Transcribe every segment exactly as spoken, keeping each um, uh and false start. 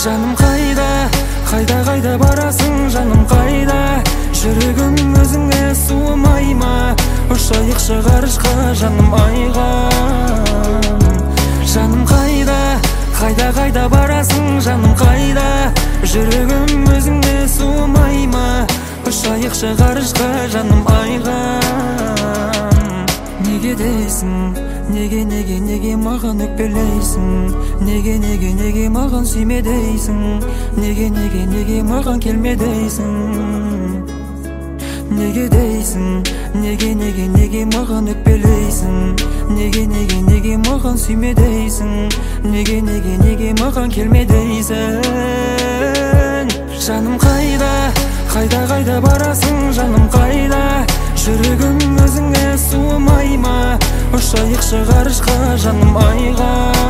Жаным қайда, қайда қайда барасың, жаным қайда? Жүрегім өзіңе суымай ма? Ұшайықшы ғарышқа, жаным айға. Жаным қайда, қайда қайда барасың, жаным қайда? Жүрегім өзіңе суымай ма? Ұшайықшы ғарышқа, жаным айға. Неге дейсің, неге неге неге маған өкпелейсің? Неге неге неге маған сүйме дейсің? Неге неге неге маған келме дейсің? Неге дейсің, неге неге неге маған өкпелейсің? Неге неге неге маған сүйме дейсің? Неге неге неге маған келме дейсің? Жаным қайда, қайда қайда барасың, жаным қайда? Жүрегім өзіңе суымай ма? Ұшайықшы ғарышқа, жаным айға.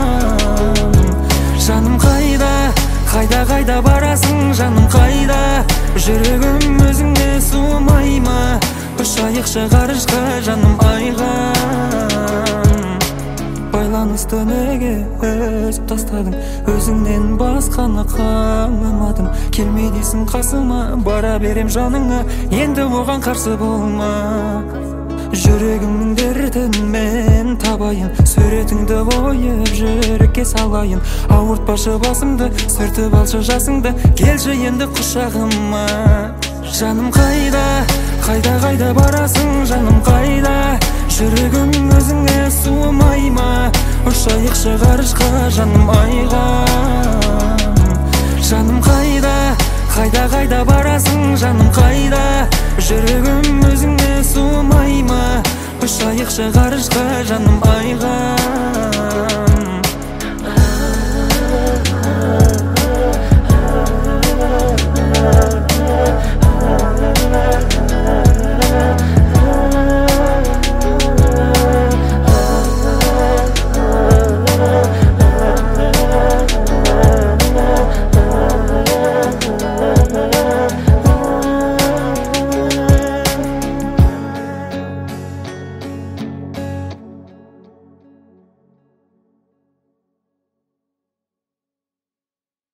Жаным қайда, қайда қайда барасың, жаным қайда? Жүрегім өзіңе суымай ма? Ұшайықшы ғарышқа, жаным айға. Байланысты неге өзіп тастадың? Өзіңнен басқаны қаламадым. Келме дейсің қасыма, бара берем жаныңа, енді оған қарсы болма. Жүрегімнің дертін мен табайын, суретіңді ойып жүрекке салайын. Ауыртпашы басымды, сүртіп алшы жасыңды, келші енді құшағыма. Жаным қайда, қайда қайда барасың, жаным қайда? Жүрегім өзіңе суымай ма? Ұшайықшы ғарышқа, жаным айға. Жаным қайда, қайда қайда барасың, жаным қайда? Жүрегім өзіңе суымай ма? Ұшайықшы ғарышқа, жаным айға.